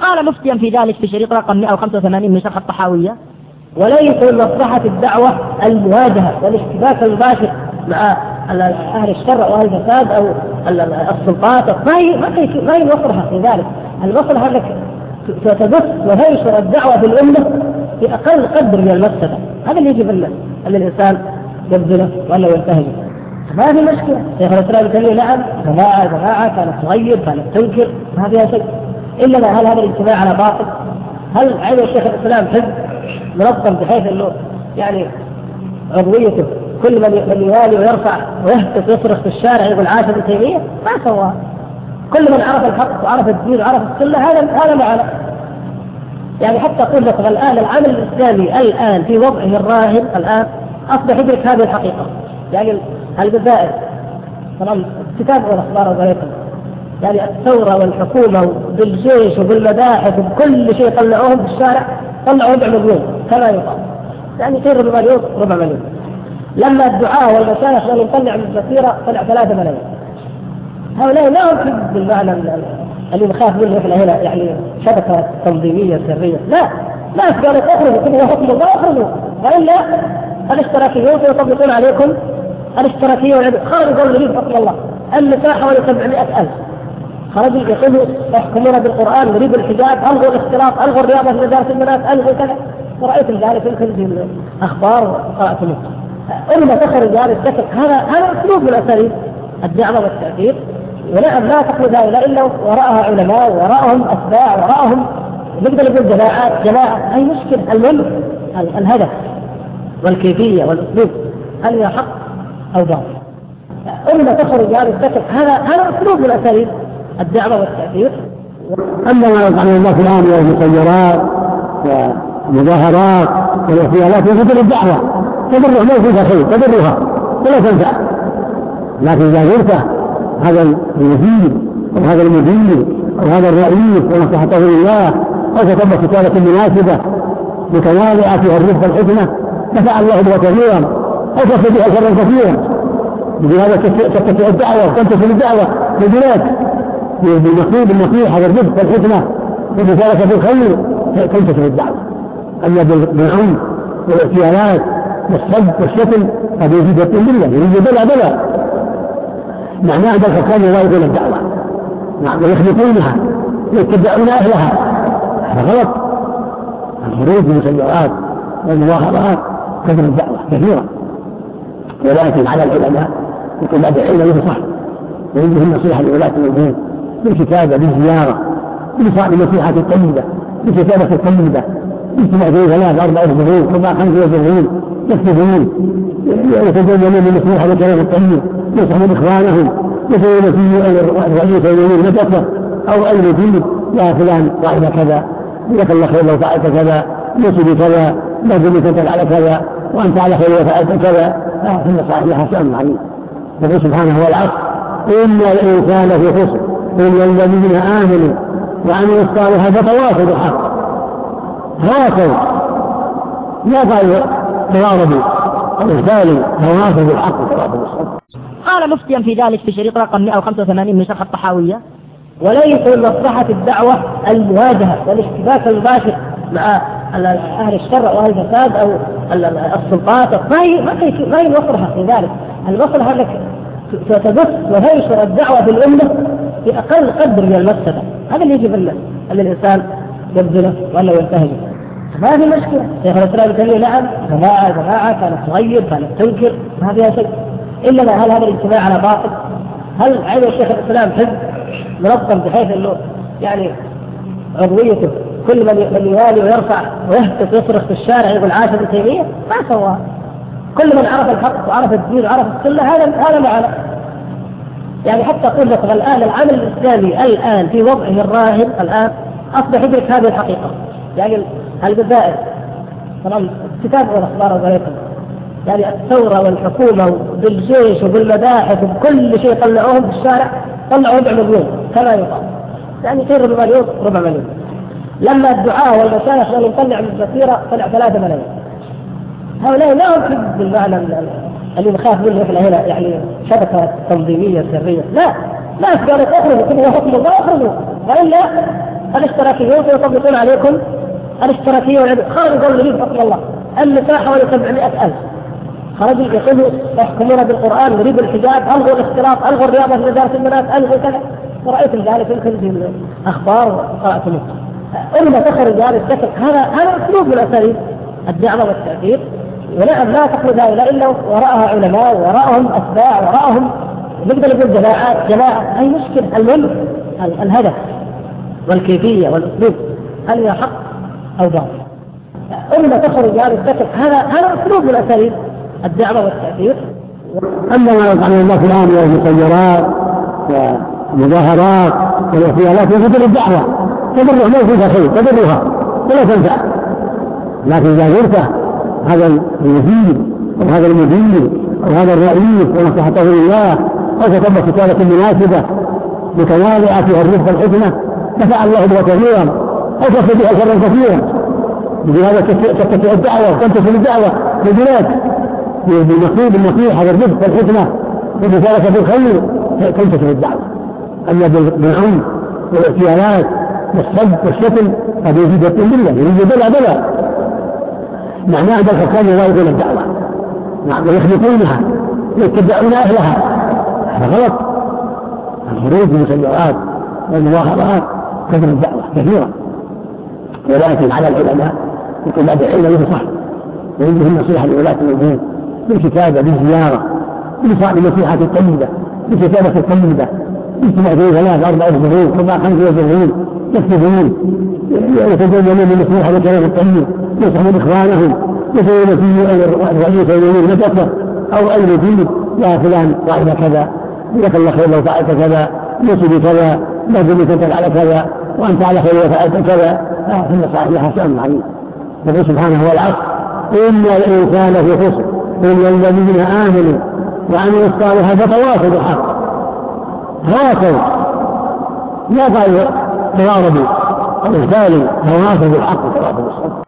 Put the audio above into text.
قال مفتيا في ذلك في شريط رقم 185 من شرح الطحاوية: وليس من مصلحة الدعوة المواجهة والاشتباك المباشر مع أهل الشر وأهل الفساد أو السلطات، ما هي مصلحة في ذلك. المصلحة أنك تبث وتنشر الدعوة في الأمة بأقل قدر من المفسدة. هذا اللي يجب أن الإنسان يبذله وأنه ينتهجه. ما في مشكلة. شيخ الإسلام يقول: نعم جماعة كانت تغير، كانت تنكر، ما فيها شيء. إلا هل هذا الاجتماع على باطل؟ هل عمل شيخ الإسلام حزب منظم بحيث أنه يعني عضويته كل من يوالي ويرفع ويهتف ويصرخ في الشارع يقول عاش ابن تيمية؟ ما سواه. كل من عرف الحق وعرف الدين وعرف السنة هذا معنا. يعني حتى أقول لك الآن العمل الإسلامي الآن في وضعه الراهن الآن أصبح يدرك هذه الحقيقة. يعني الجزائر طبعا كتاب والأخبار وغيرهم، يعني الثورة والحكومة بالجيش وبالمباحث وبكل شيء طلعوهم في الشارع، طلعوا ربع مليون كما يقال، يعني غير ربع مليون. لما الدعاء والمشايخ لم يطلع من البصيرة طلع 3 ملايين. هؤلاء لا هم حزب بالمعنى اللي نخاف منه احنا هنا، يعني شبكة تنظيمية سرية. لا قالت اخرجوا كله حكم الله اخرجوا، وإلا الاشتراكيون سيطبقون عليكم الاشتراكية والعدل. خرجوا قالوا نريد حكم الله. النساء حوالي 700,000 خرجوا يقولوا يحكمون بالقرآن، نريد الحجاب، ألغوا الاختلاط، ألغوا الرياضة في مدارس البنات، ألغوا كذا. ورأيتم ذلك في الأخبار وقرأتموه. أما تخرج هذا السكت، هذا أسلوب من أساليب الدعوة والتأثير. ونعم لا تخرج هؤلاء إلا وراءها علماء، وراءهم أتباع، وراءهم نقدر نقول جماعة. أي مشكلة. المهم الهدف والكيفية والأسلوب، هل هي حق أو باطل. أما تخرج هذا السكت، هذا أسلوب من أساليب الدعوة والتأثير. أما ما يفعل الله في الآن من المسيرات ومظاهرات والاغتيالات تضر الدعوة، تضرها ما فيها خير، تضرها ولا تنفع. لكن إذا زرت هذا المفيد أو هذا المدير أو هذا الرئيس ونصحته لله، أو كتب كتابة مناسبة متواضعة فيها الرفق والحكمة، نفع الله بها كثيرا أو كفى بها شرا كثيرا. بهذا تتسع الدعوة وتنتشر الدعوة في البلاد بالنصيحة والرفق والحكمة والمشاركة في الخير تنتشر الدعوة. أما بالعنف والاغتيالات والصد والشتم هذا يزيد بالله، يريد بلا معناه أن الحكام يضايقون الدعوة، ويخلطونها ويتبعون أهلها. هذا غلط. الخروج بالمسيرات والمظاهرات تضر الدعوة كثيرا. ولكن على العلماء يقول بعد العلم ينصح ويجب النصيحة لولاة الأمور بالكتابة، بالزيارة، بالنصيحة الطيبة، بالكتابة الطيبة، باجتماع في 3-4 ظهور 4-5 ظهور، يكتبون يتزينون من النصيحة والكلام الطيب، ينصحون إخوانهم، يسوون فيه الرئيس يقولون مدرسة أو أي مدير: يا فلان فعل كذا، جزاك الله خير لو فعلت كذا، نصب كذا، لازم تفعل على كذا، وأنت على خير وفعلت كذا. في النصائح لها شأن عظيم. يقول سبحانه: هو العصر إن الإنسان في خسر إلا الذين آمنوا وعملوا الصالحات وتواصوا بالحق. تواصوا، لا قالوا تواصوا، وبالتالي تواصوا بالحق وتواصوا بالصبر. قال مفتيا في ذلك في شريط رقم 185 من شرح الطحاوية: وليس من مصلحة الدعوة المواجهة والاشتباك المباشر مع أهل الشر وأهل الفساد أو السلطات. ما هي مصلحة في ذلك. المصلحة أنك تبث وتنشر الدعوة في الأمة بأقل قدر من المفسدة. هذا اللي يجب أن الإنسان يبذله وأنه ينتهجه. ما في مشكلة. شيخ الإسلام يقول: نعم جماعة كانت تغير، كانت تنكر، ما فيها شيء. إلا هل هذا الاجتماع على باطل؟ هل عمل شيخ الإسلام حزب منظم بحيث أنه يعني عضويته كل من يوالي ويرفع ويهتف ويصرخ في الشارع يقول عاش ابن تيمية؟ ما سواه. كل من عرف الحق وعرف الدين وعرف السنة هذا معنا. يعني حتى أقول لك الآن العمل الإسلامي الآن في وضعه الراهن الآن أصبح يدرك هذه الحقيقة. يعني الجزائر طبعا كتاب والأخبار وغيرهم، يعني الثورة والحكومة بالجيش وبالمباحث وبكل شيء طلعوهم في الشارع، طلعوا ربع مليون كما يقال، يعني غير ربع مليون. لما الدعاء والمشايخ لم يطلع من البصيرة طلع 3 ملايين. هؤلاء لا هم حزب بالمعنى اللي نخاف منه احنا هنا، يعني شبكة تنظيمية سرية. لا قالت اخرجوا كله حكم الله اخرجوا، وإلا الاشتراكيون يطبقون عليكم الاشتراكية والعدل. خرجوا يقولوا لي بحكم الله النساء حوالي 700,000 خرجوا يقولوا يحكمون بالقرآن نريد الحجاب، ألغوا الاختلاط، ألغوا الرياضة في مدارس البنات، ألغوا كذا. ورأيتم ذلك يمكن في الأخبار وقرأتموه. إما تخرج هذا الشكل هذا أسلوب من أساليب الدعوة والتأثير. ونعم لا تخرج هؤلاء إلا وراءها علماء وراءهم أتباع وراءهم نقدر نقول جماعة. أي مشكلة، المهم الهدف والكيفية والأسلوب هل هي حق أو باطل. إما تخرج هذا الشكل هذا أسلوب من أساليب الدعوة والتأثير. أما ما يقع من الله الآن والمسيرات والمظاهرات والاغتيالات يجب الدعوة تضرها ما فيها خير، تضرها ولا تنفع. لكن إذا زرت هذا الوزير أو هذا المدير أو هذا الرئيس ونصحته لله أو كتب كتابة مناسبة متواضعة فيها الرفق والحكمة نفع الله بها كثيرا أو كفى بها شرا كثيرا. بهذا تتبع الدعوة وتنتشر الدعوة في البلاد بالنصيحة والرفق والحكمة والرسالة بالخير تنتشر الدعوة. أما بالعنف والاغتيالات والسب والشتم قد يزيد بالله يزيد بلا معناه عند الحكام يواجهون الدعوة ويخلطونها ويتبعون أهلها. هذا غلط. الخروج من المسيرات والمظاهرات تضر الدعوة كثيرا. ولكن على العلماء يكون بعد العلم ينصح ويجب النصيحة لولاة الأمور بالكتابة بالزيارة بالنصيحة الطيبة بالكتابة الطيبة يجتمع فيه 3-4 ظهور 4-5 ظهور يكتبون يتزينون من النصيحة والكلام الطيب ينصحون إخوانهم يسوون فيه الرئيس يقولون نتفق أو أي مدير يا فلان وعلى كذا لك الله خير لو فعلت كذا يصل كذا لازم تفعل كذا وأنت على خير وفعلت كذا. فالنصائح لها شأن عظيم. الله سبحانه والعصر إن الإنسان في خسر إلا الذين آمنوا وعملوا الصالحات فتواصوا بالحق تواصوا لا قالوا تضاربوا الإنسان تواصوا بالحق وتواصوا بالصبر.